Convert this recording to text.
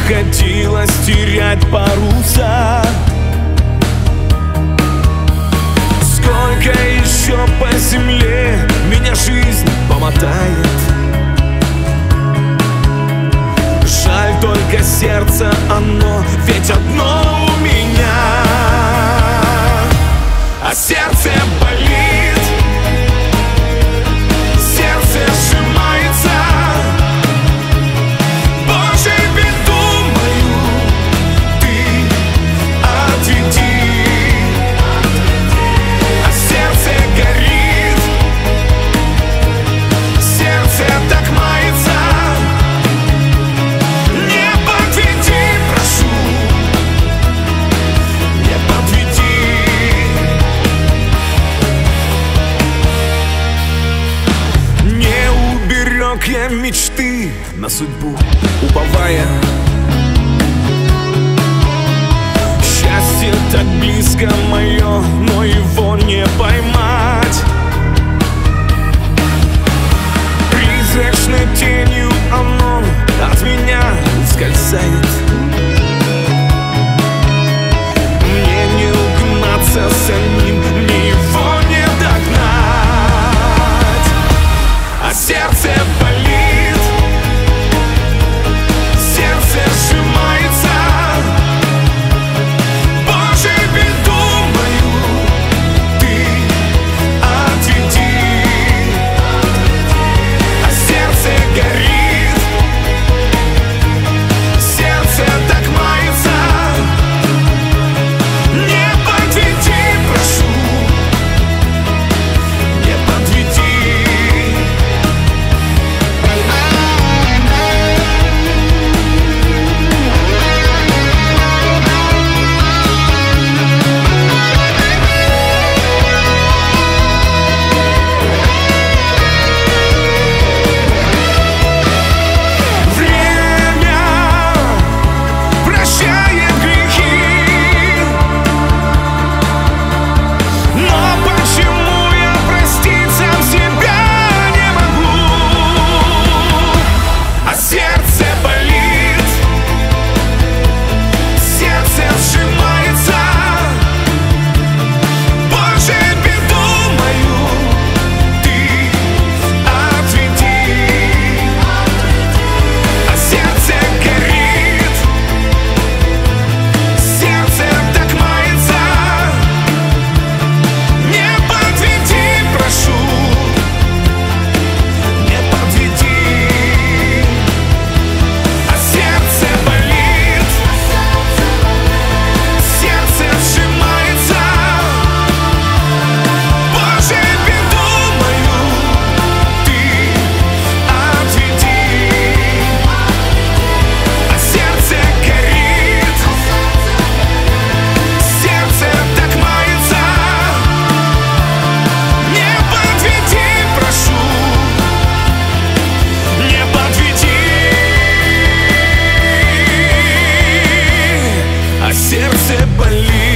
приходилось терять паруса. Сколько еще по земле меня жизнь помотает. Жаль только сердце оно, ведь одно у меня. А сердце болит, сердце сжимается. Боже, беду мою ты отведи. А сердце горит, сердце так мается. Не подведи, прошу, не подведи. Не уберег я мечты на судьбу, уповая. Счастье так близко мое, но его не поймать. Призрачной тенью оно от меня ускользает. Мне не угнаться за ним, мне его не догнать. А сердце болит, сердце сжимается. Боже, беду мою ты отведи. А сердце горит, сердце так мается. Не подведи, прошу, не подведи. Время прощает грехи, но почему я простить сам себя не могу? А сердце болит, сердце сжимается. Боже, беду мою ты отведи. А сердце горит, сердце так мается. Не подведи, прошу, не подведи. А сердце болит, сердце сжимается. Боже, беду мою ты отведи. А сердце горит, сердце так мается. Не подведи, прошу, не подведи. А сердце болит.